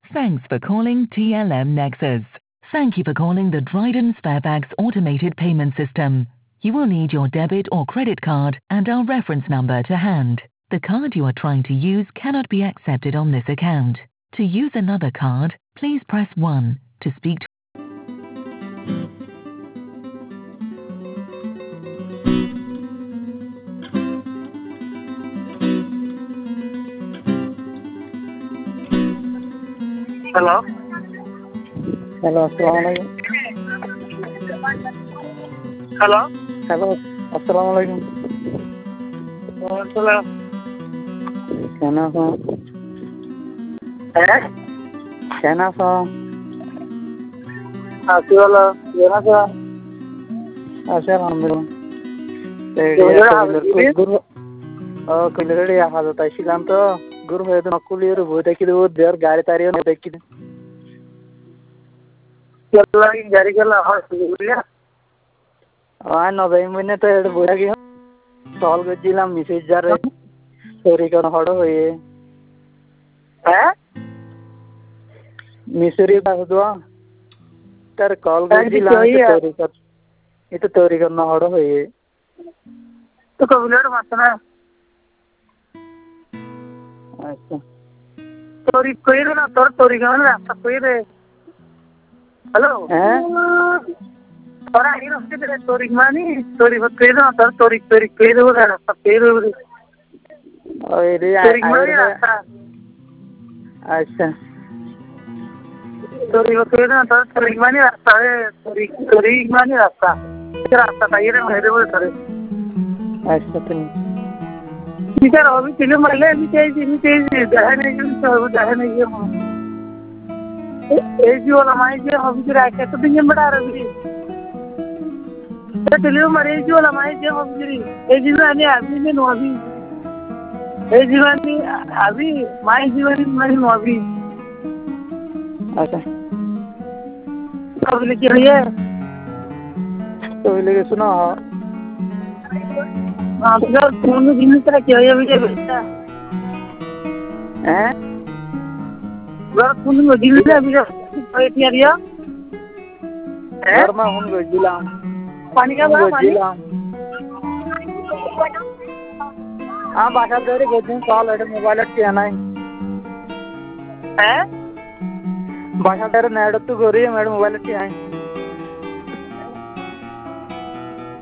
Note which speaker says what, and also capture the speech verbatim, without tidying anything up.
Speaker 1: Thanks for calling T L M Nexus. Thank you for calling the Dryden Sparebags automated payment system. You will need your debit or credit card and our reference number to hand. The card you are trying to use cannot be accepted on this account. To use another card, please press one. To speak to
Speaker 2: Hello.
Speaker 3: Hello, Assalamualaikum.
Speaker 2: Hello.
Speaker 3: Hello, Assalamualaikum.
Speaker 2: Waalaikumsalam.
Speaker 3: Kenapa?
Speaker 2: Eh?
Speaker 3: Kenapa?
Speaker 2: Así hola. Gimana sih?
Speaker 3: Alhamdulillah.
Speaker 2: Gimana habis?
Speaker 3: Guru, oh, kalian ya hal itu silam tuh. Guru itu aku lihat buat kita biar gari tarian buat kita.
Speaker 2: Kalau lagi gari kalau harus dulu.
Speaker 3: Ah, November itu ada buat kita. Soal kejilam message jar. Sorry kalau hado ye.
Speaker 2: Eh?
Speaker 3: Missouri bahasa doa. Ter call kejilam itu sorry कर. itu sorry करना हड़ो है.
Speaker 2: तो कब late मत ना.
Speaker 3: अच्छा.
Speaker 2: तोरी कोई ना तोर तोरी का ना सब कोई रे. हेलो.
Speaker 3: हैं?
Speaker 2: तोरा ही ना उसके तोरी मानी तोरी बत कोई ना तोर तोरी तोरी कोई रे ना सब कोई रे.
Speaker 3: अरे
Speaker 2: तोरी मानी रास्ता.
Speaker 3: अच्छा.
Speaker 2: तोरी बत कोई ना तोर तोरी मानी रास्ता है तोरी तोरी मानी रास्ता. रास्ता चाहिए रे मेरे वो तोरे.
Speaker 3: अच्छा तो.
Speaker 2: इधर अभी किलो मरले अभी चाहिए नहीं चाहिए दह नहीं जो दह नहीं है मां ए जी वाला माई जी अभी जो रात तो दिन में बड़ा रही तो किलो मरे जी वाला माई जी अभी ए जी में अभी में नो अभी ए जी में अभी माई जी में नहीं नो अभी
Speaker 3: अच्छा
Speaker 2: अब लेके आइए
Speaker 3: तो लेके सुना
Speaker 2: हाँ तो यार फोन में जिन तरह क्या है मुझे बेटा
Speaker 3: हैं
Speaker 2: यार फोन में जिन तरह मुझे बैठ यार
Speaker 3: यार मैं हूँ गोजिला
Speaker 2: पानी का बड़ा पानी
Speaker 3: हाँ बाशा तेरे गोजिन कॉल है मोबाइल के आना
Speaker 2: है
Speaker 3: बाशा तेरे नेट तो गोरी है मेरे मोबाइल के आए